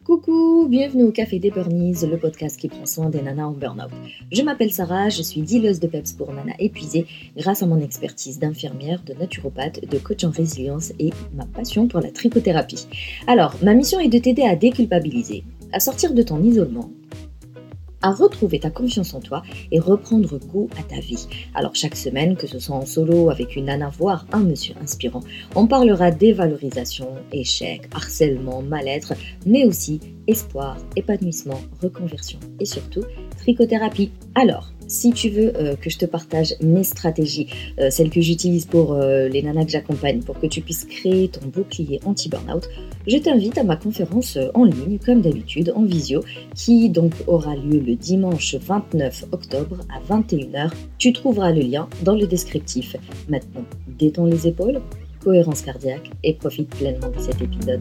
Coucou, bienvenue au Café des Burnies, le podcast qui prend soin des nanas en burn-out. Je m'appelle Sarah, je suis dealeuse de peps pour nanas épuisées grâce à mon expertise d'infirmière, de naturopathe, de coach en résilience et ma passion pour la trichothérapie. Alors, ma mission est de t'aider à déculpabiliser, à sortir de ton isolement, à retrouver ta confiance en toi et reprendre goût à ta vie. Alors chaque semaine, que ce soit en solo avec une nana, voire un monsieur inspirant, on parlera dévalorisation, échec, harcèlement, mal-être, mais aussi espoir, épanouissement, reconversion et surtout trichothérapie. Alors, si tu veux que je te partage mes stratégies, celles que j'utilise pour les nanas que j'accompagne, pour que tu puisses créer ton bouclier anti-burnout, je t'invite à ma conférence en ligne, comme d'habitude, en visio, qui donc aura lieu le dimanche 29 octobre à 21h. Tu trouveras le lien dans le descriptif. Maintenant, détends les épaules, cohérence cardiaque et profite pleinement de cet épisode.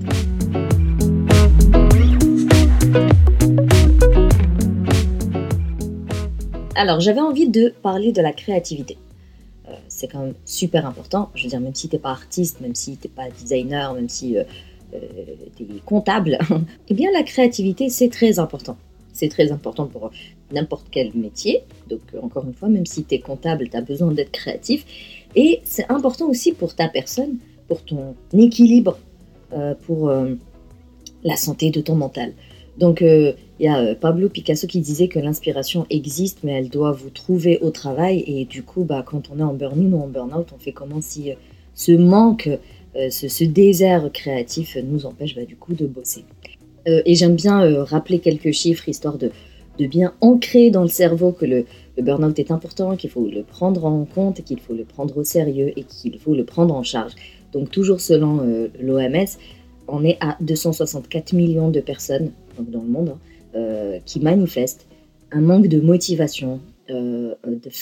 Alors, j'avais envie de parler de la créativité. C'est quand même super important. Je veux dire, même si t'es pas artiste, même si t'es pas designer, même si t'es comptable, eh bien la créativité, c'est très important. C'est très important pour n'importe quel métier. Donc, encore une fois, même si t'es comptable, t'as besoin d'être créatif. Et c'est important aussi pour ta personne, pour ton équilibre, pour la santé de ton mental. Donc, il y a Pablo Picasso qui disait que l'inspiration existe, mais elle doit vous trouver au travail. Et du coup, quand on est en burn-in ou en burn-out, on fait comment si ce manque, ce désert créatif nous empêche du coup de bosser. Et j'aime bien rappeler quelques chiffres, histoire de bien ancrer dans le cerveau que le burn-out est important, qu'il faut le prendre en compte, qu'il faut le prendre au sérieux et qu'il faut le prendre en charge. Donc, toujours selon l'OMS, on est à 264 millions de personnes donc dans le monde qui manifestent un manque de motivation, une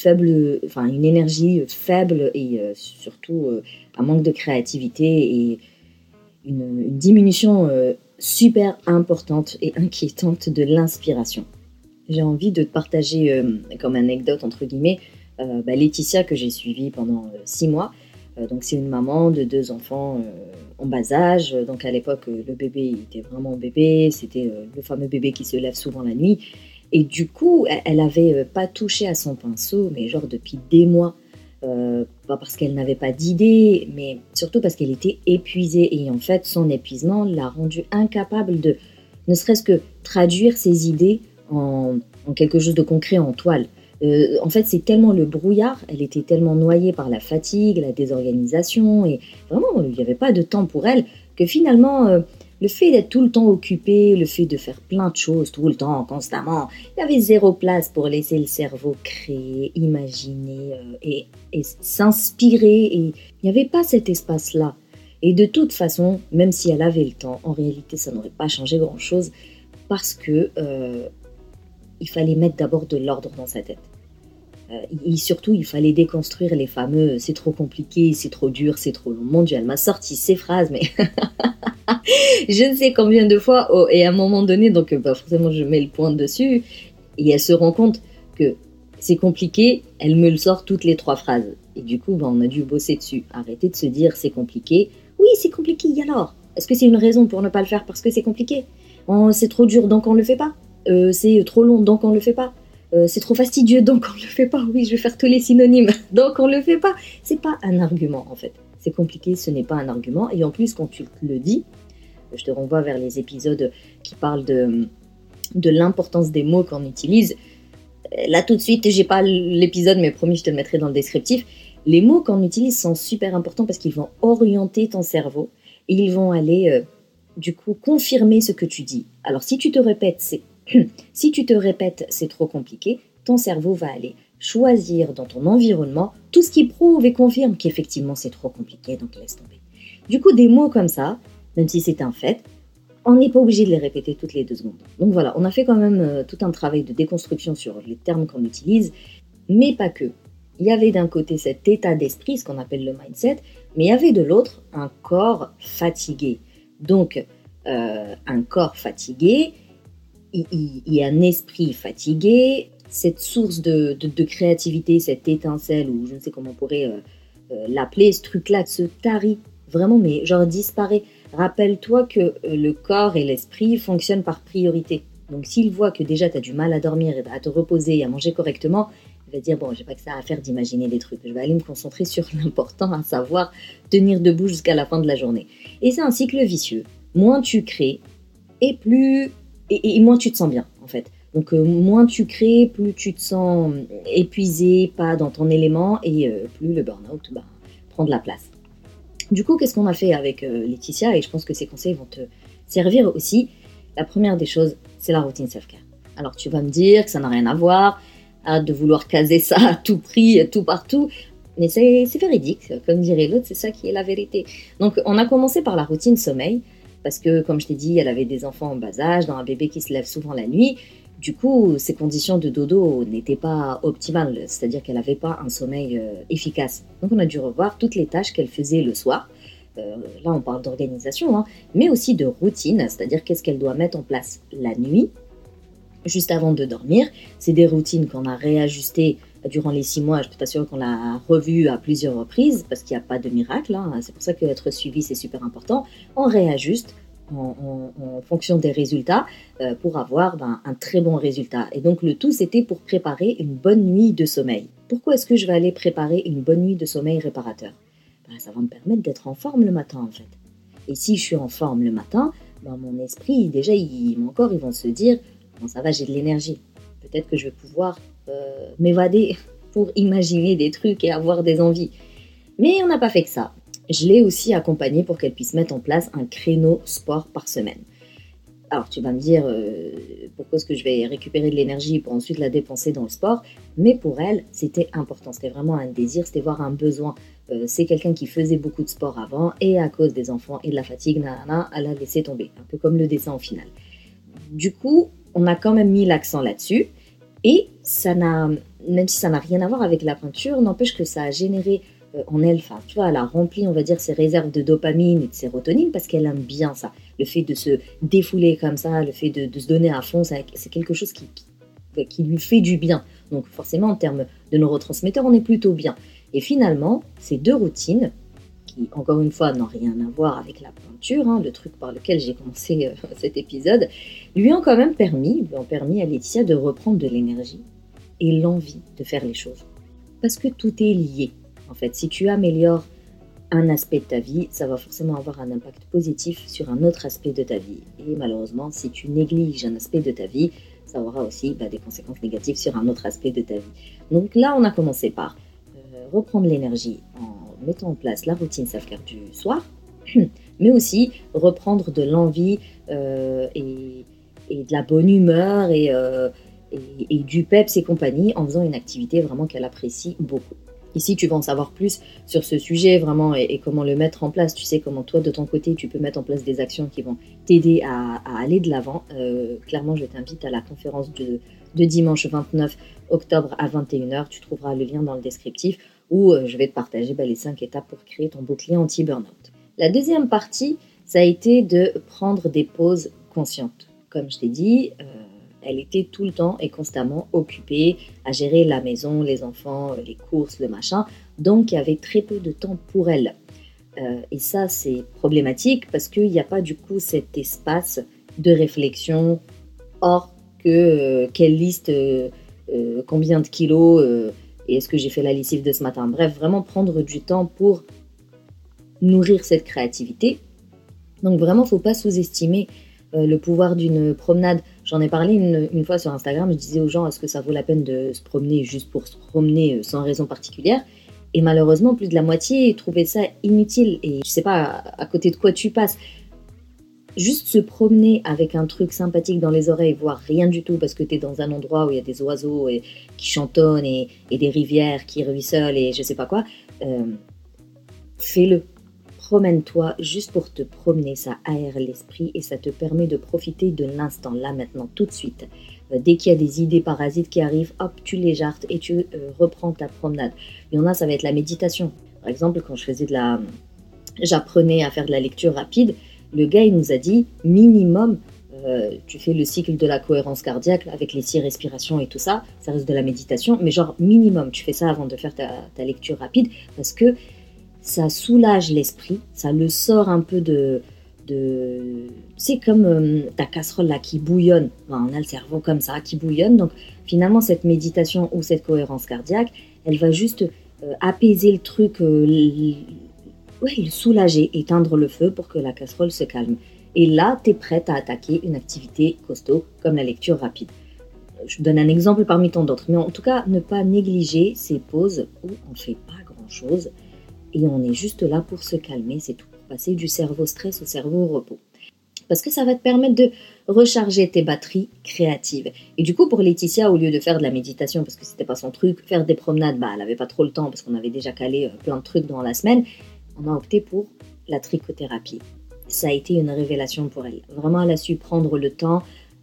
énergie faible et surtout un manque de créativité et une diminution super importante et inquiétante de l'inspiration. J'ai envie de te partager comme anecdote entre guillemets Laetitia que j'ai suivie pendant 6 mois. Donc c'est une maman de 2 enfants en bas âge. Donc à l'époque, le bébé était vraiment bébé. C'était le fameux bébé qui se lève souvent la nuit. Et du coup, elle n'avait pas touché à son pinceau, mais genre depuis des mois. Pas parce qu'elle n'avait pas d'idée, mais surtout parce qu'elle était épuisée. Et en fait, son épuisement l'a rendue incapable de ne serait-ce que traduire ses idées en quelque chose de concret, en toile. En fait, c'est tellement le brouillard, elle était tellement noyée par la fatigue, la désorganisation, et vraiment, il n'y avait pas de temps pour elle, que finalement, le fait d'être tout le temps occupée, le fait de faire plein de choses tout le temps, constamment, il y avait zéro place pour laisser le cerveau créer, imaginer et s'inspirer, et il n'y avait pas cet espace-là. Et de toute façon, même si elle avait le temps, en réalité, ça n'aurait pas changé grand-chose, parce que il fallait mettre d'abord de l'ordre dans sa tête. Et surtout, il fallait déconstruire les fameux « c'est trop compliqué, c'est trop dur, c'est trop long ». Mon Dieu, elle m'a sorti ces phrases, mais je ne sais combien de fois. Et à un moment donné, donc forcément, je mets le point dessus. Et elle se rend compte que c'est compliqué, elle me le sort toutes les 3 phrases. Et du coup, on a dû bosser dessus. Arrêter de se dire « c'est compliqué ». Oui, c'est compliqué, et alors ? Est-ce que c'est une raison pour ne pas le faire parce que c'est compliqué ? C'est trop dur, donc on ne le fait pas ? C'est trop long, donc on le fait pas. C'est trop fastidieux, donc on le fait pas. Oui, je vais faire tous les synonymes, donc on le fait pas. C'est pas un argument, en fait. C'est compliqué, ce n'est pas un argument. Et en plus, quand tu le dis, je te renvoie vers les épisodes qui parlent de l'importance des mots qu'on utilise. Là, tout de suite, j'ai pas l'épisode, mais promis, je te le mettrai dans le descriptif. Les mots qu'on utilise sont super importants parce qu'ils vont orienter ton cerveau et ils vont aller, du coup, confirmer ce que tu dis. Alors, si tu te répètes, c'est trop compliqué, ton cerveau va aller choisir dans ton environnement tout ce qui prouve et confirme qu'effectivement c'est trop compliqué, donc laisse tomber. Du coup, des mots comme ça, même si c'est un fait, on n'est pas obligé de les répéter toutes les 2 secondes. Donc voilà, on a fait quand même tout un travail de déconstruction sur les termes qu'on utilise, mais pas que. Il y avait d'un côté cet état d'esprit, ce qu'on appelle le mindset, mais il y avait de l'autre un corps fatigué. Donc, un corps fatigué, il y a un esprit fatigué, cette source de créativité, cette étincelle, ou je ne sais comment on pourrait l'appeler, ce truc-là se tarit, vraiment, mais genre disparaît. Rappelle-toi que le corps et l'esprit fonctionnent par priorité. Donc s'il voit que déjà tu as du mal à dormir, à te reposer et à manger correctement, il va dire bon, j'ai pas que ça à faire d'imaginer des trucs, je vais aller me concentrer sur l'important, à savoir tenir debout jusqu'à la fin de la journée. Et c'est un cycle vicieux. Moins tu crées et moins tu te sens bien en fait. Donc moins tu crées, plus tu te sens épuisé, pas dans ton élément et plus le burn-out prend de la place. Du coup, qu'est-ce qu'on a fait avec Laetitia, et je pense que ces conseils vont te servir aussi. La première des choses, c'est la routine self-care. Alors tu vas me dire que ça n'a rien à voir, arrête de vouloir caser ça à tout prix, tout partout, mais c'est véridique, comme dirait l'autre, c'est ça qui est la vérité. Donc on a commencé par la routine sommeil, parce que comme je t'ai dit, elle avait des enfants en bas âge, dans un bébé qui se lève souvent la nuit. Du coup, ses conditions de dodo n'étaient pas optimales, c'est-à-dire qu'elle n'avait pas un sommeil efficace. Donc on a dû revoir toutes les tâches qu'elle faisait le soir. Là, on parle d'organisation, hein, mais aussi de routine, c'est-à-dire qu'est-ce qu'elle doit mettre en place la nuit, juste avant de dormir. C'est des routines qu'on a réajustées durant les 6 mois. Je peux t'assurer qu'on l'a revues à plusieurs reprises, parce qu'il n'y a pas de miracle. Hein. C'est pour ça qu'être suivi, c'est super important. On réajuste en fonction des résultats pour avoir un très bon résultat. Et donc le tout, c'était pour préparer une bonne nuit de sommeil. Pourquoi est-ce que je vais aller préparer une bonne nuit de sommeil réparateur ? Ça va me permettre d'être en forme le matin en fait. Et si je suis en forme le matin, mon esprit, déjà, mon corps, ils vont se dire bon, ça va, j'ai de l'énergie. Peut-être que je vais pouvoir m'évader pour imaginer des trucs et avoir des envies. Mais on n'a pas fait que ça. Je l'ai aussi accompagnée pour qu'elle puisse mettre en place un créneau sport par semaine. Alors tu vas me dire pourquoi est-ce que je vais récupérer de l'énergie pour ensuite la dépenser dans le sport, mais pour elle c'était important, c'était vraiment un désir, c'était voir un besoin. C'est quelqu'un qui faisait beaucoup de sport avant et à cause des enfants et de la fatigue, elle a laissé tomber, un peu comme le dessin en finale. Du coup, on a quand même mis l'accent là-dessus et même si ça n'a rien à voir avec la peinture, n'empêche que ça a généré en elle, tu vois, elle a rempli, on va dire, ses réserves de dopamine et de sérotonine parce qu'elle aime bien ça. Le fait de se défouler comme ça, le fait de se donner à fond, c'est quelque chose qui lui fait du bien. Donc forcément, en termes de neurotransmetteurs, on est plutôt bien. Et finalement, ces deux routines, qui encore une fois n'ont rien à voir avec la peinture, le truc par lequel j'ai commencé cet épisode, lui ont permis à Laetitia de reprendre de l'énergie et l'envie de faire les choses. Parce que tout est lié. En fait, si tu améliores un aspect de ta vie, ça va forcément avoir un impact positif sur un autre aspect de ta vie. Et malheureusement, si tu négliges un aspect de ta vie, ça aura aussi des conséquences négatives sur un autre aspect de ta vie. Donc là, on a commencé par reprendre l'énergie en mettant en place la routine self-care du soir, mais aussi reprendre de l'envie et de la bonne humeur et du peps et compagnie en faisant une activité vraiment qu'elle apprécie beaucoup. Ici, tu vas en savoir plus sur ce sujet vraiment et comment le mettre en place. Tu sais comment toi, de ton côté, tu peux mettre en place des actions qui vont t'aider à aller de l'avant. Clairement, je t'invite à la conférence de dimanche 29 octobre à 21h. Tu trouveras le lien dans le descriptif où je vais te partager les 5 étapes pour créer ton bouclier anti-burnout. La deuxième partie, ça a été de prendre des pauses conscientes. Comme je t'ai dit, elle était tout le temps et constamment occupée à gérer la maison, les enfants, les courses, le machin. Donc, il y avait très peu de temps pour elle. Et ça, c'est problématique parce qu'il n'y a pas du coup cet espace de réflexion hors que quelle liste, combien de kilos et est-ce que j'ai fait la lessive de ce matin. Bref, vraiment prendre du temps pour nourrir cette créativité. Donc vraiment, il ne faut pas sous-estimer le pouvoir d'une promenade. J'en ai parlé une fois sur Instagram, je disais aux gens est-ce que ça vaut la peine de se promener juste pour se promener sans raison particulière, et malheureusement plus de la moitié trouvaient ça inutile et je sais pas à côté de quoi tu passes. Juste se promener avec un truc sympathique dans les oreilles, voire rien du tout parce que tu es dans un endroit où il y a des oiseaux qui chantonnent et des rivières qui ruisselent et je sais pas quoi, fais-le. Promène-toi juste pour te promener, ça aère l'esprit et ça te permet de profiter de l'instant, là, maintenant, tout de suite. Dès qu'il y a des idées parasites qui arrivent, hop, tu les jartes et tu reprends ta promenade. Il y en a, ça va être la méditation. Par exemple, quand j'apprenais à faire de la lecture rapide, le gars, il nous a dit, minimum, tu fais le cycle de la cohérence cardiaque avec les 6 respirations et tout ça, ça reste de la méditation, mais genre minimum, tu fais ça avant de faire ta lecture rapide parce que ça soulage l'esprit, ça le sort un peu de C'est comme ta casserole là qui bouillonne. Enfin, on a le cerveau comme ça, qui bouillonne. Donc finalement, cette méditation ou cette cohérence cardiaque, elle va juste apaiser le truc, le soulager, éteindre le feu pour que la casserole se calme. Et là, tu es prête à attaquer une activité costaud comme la lecture rapide. Je donne un exemple parmi tant d'autres, mais en tout cas, ne pas négliger ces pauses où on ne fait pas grand-chose et on est juste là pour se calmer, c'est tout, pour passer du cerveau stress au cerveau repos. Parce que ça va te permettre de recharger tes batteries créatives. Et du coup, pour Laetitia, au lieu de faire de la méditation, parce que c'était pas son truc, faire des promenades, elle avait pas trop le temps parce qu'on avait déjà calé plein de trucs dans la semaine, on a opté pour la trichothérapie. Ça a été une révélation pour elle. Vraiment, elle a su prendre le temps,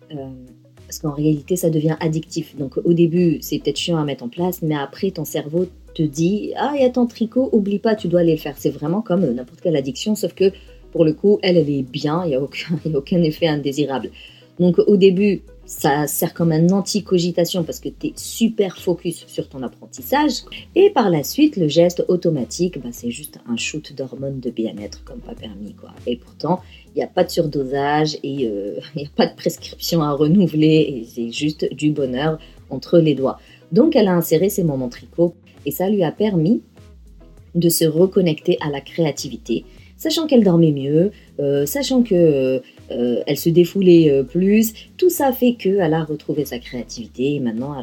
parce qu'en réalité, ça devient addictif. Donc au début, c'est peut-être chiant à mettre en place, mais après, ton cerveau te dit « Ah, il y a ton tricot, oublie pas, tu dois aller le faire ». C'est vraiment comme n'importe quelle addiction, sauf que pour le coup, elle est bien, il n'y a aucun effet indésirable. Donc au début, ça sert comme un anti-cogitation parce que tu es super focus sur ton apprentissage. Et par la suite, le geste automatique, c'est juste un shoot d'hormones de bien-être comme pas permis, quoi. Et pourtant, il n'y a pas de surdosage et il n'y a pas de prescription à renouveler. Et c'est juste du bonheur entre les doigts. Donc elle a inséré ses moments tricot et ça lui a permis de se reconnecter à la créativité, sachant qu'elle dormait mieux, sachant que elle se défoulait plus. Tout ça fait qu'elle a retrouvé sa créativité et maintenant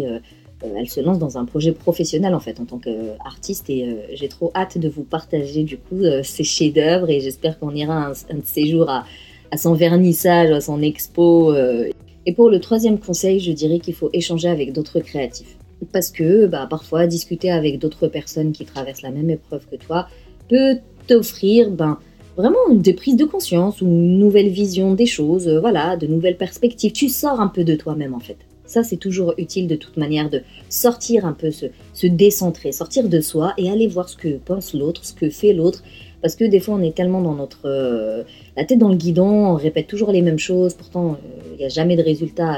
elle se lance dans un projet professionnel en fait en tant qu'artiste et j'ai trop hâte de vous partager du coup ses chefs-d'œuvre et j'espère qu'on ira un de ces jours à son vernissage, à son expo. Et pour le troisième conseil, je dirais qu'il faut échanger avec d'autres créatifs. Parce que parfois, discuter avec d'autres personnes qui traversent la même épreuve que toi peut t'offrir vraiment des prises de conscience ou une nouvelle vision des choses, de nouvelles perspectives. Tu sors un peu de toi-même en fait. Ça, c'est toujours utile de toute manière de sortir un peu, se décentrer, sortir de soi et aller voir ce que pense l'autre, ce que fait l'autre. Parce que des fois, on est tellement dans la tête dans le guidon, on répète toujours les mêmes choses. Pourtant, il n'y a jamais de résultat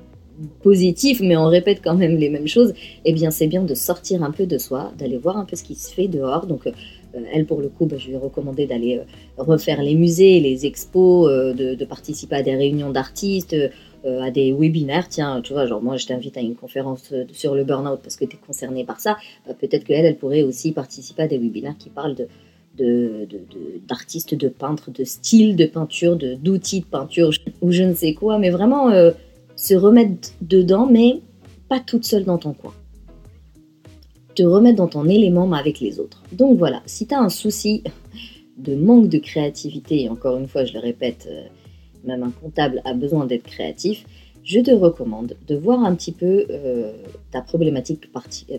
positif, mais on répète quand même les mêmes choses. Eh bien, c'est bien de sortir un peu de soi, d'aller voir un peu ce qui se fait dehors. Donc, elle, pour le coup, je lui ai recommandé d'aller refaire les musées, les expos, de participer à des réunions d'artistes, à des webinaires. Tiens, tu vois, genre moi, je t'invite à une conférence sur le burn-out parce que tu es concerné par ça. Peut-être qu'elle pourrait aussi participer à des webinaires qui parlent d'artistes, de peintres, de styles de peinture, d'outils de peinture ou je ne sais quoi, mais vraiment se remettre dedans, mais pas toute seule dans ton coin. Te remettre dans ton élément, mais avec les autres. Donc voilà, si tu as un souci de manque de créativité, et encore une fois, je le répète, même un comptable a besoin d'être créatif, je te recommande de voir un petit peu ta problématique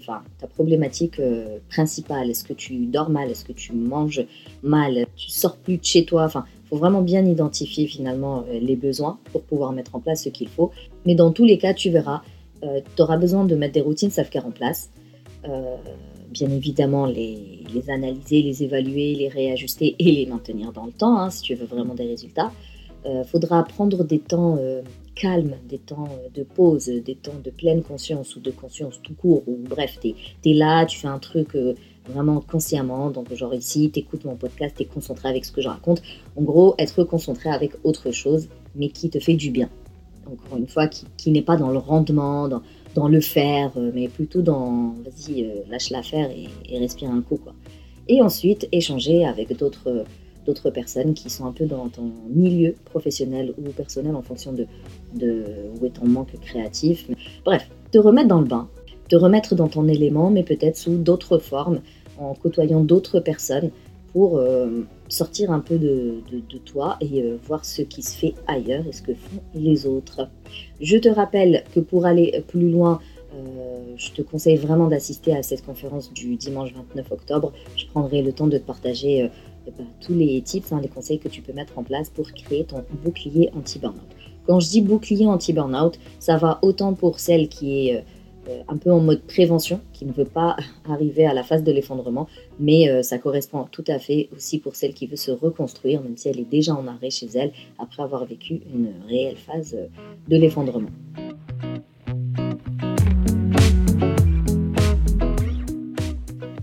principale. Est-ce que tu dors mal? Est-ce que tu manges mal? Tu sors plus de chez toi? Enfin, il faut vraiment bien identifier finalement les besoins pour pouvoir mettre en place ce qu'il faut. Mais dans tous les cas, tu verras, tu auras besoin de mettre des routines self-care en place. Bien évidemment, les analyser, les évaluer, les réajuster et les maintenir dans le temps, si tu veux vraiment des résultats. Faudra prendre des temps calmes, des temps de pause, des temps de pleine conscience ou de conscience tout court, ou bref, t'es là, tu fais un truc vraiment consciemment, donc genre ici, t'écoutes mon podcast, t'es concentré avec ce que je raconte. En gros, être concentré avec autre chose, mais qui te fait du bien. Encore une fois, qui n'est pas dans le rendement, dans le faire, mais plutôt dans vas-y, lâche l'affaire et respire un coup, quoi. Et ensuite, échanger avec d'autres personnes qui sont un peu dans ton milieu professionnel ou personnel en fonction de où est ton manque créatif. Bref, te remettre dans le bain, te remettre dans ton élément, mais peut-être sous d'autres formes, en côtoyant d'autres personnes pour sortir un peu de toi et voir ce qui se fait ailleurs et ce que font les autres. Je te rappelle que pour aller plus loin, je te conseille vraiment d'assister à cette conférence du dimanche 29 octobre. Je prendrai le temps de te partager tous les tips, les conseils que tu peux mettre en place pour créer ton bouclier anti-burnout. Quand je dis bouclier anti-burnout, ça va autant pour celle qui est un peu en mode prévention, qui ne veut pas arriver à la phase de l'effondrement, mais ça correspond tout à fait aussi pour celle qui veut se reconstruire, même si elle est déjà en arrêt chez elle, après avoir vécu une réelle phase de l'effondrement.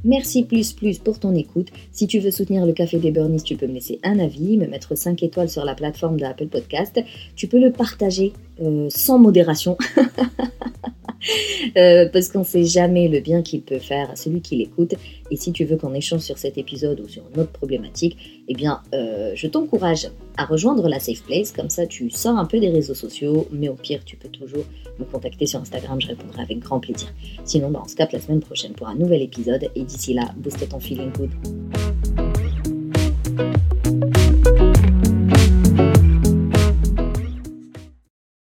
Merci plus pour ton écoute. Si tu veux soutenir le Café des Burnies, tu peux me laisser un avis, me mettre 5 étoiles sur la plateforme de Apple Podcast. Tu peux le partager sans modération. Parce qu'on ne sait jamais le bien qu'il peut faire à celui qui l'écoute. Et si tu veux qu'on échange sur cet épisode ou sur une autre problématique, eh bien, je t'encourage à rejoindre la Safe Place. Comme ça, tu sors un peu des réseaux sociaux. Mais au pire, tu peux toujours me contacter sur Instagram. Je répondrai avec grand plaisir. Sinon, on se capte la semaine prochaine pour un nouvel épisode. Et d'ici là, booste ton feeling good.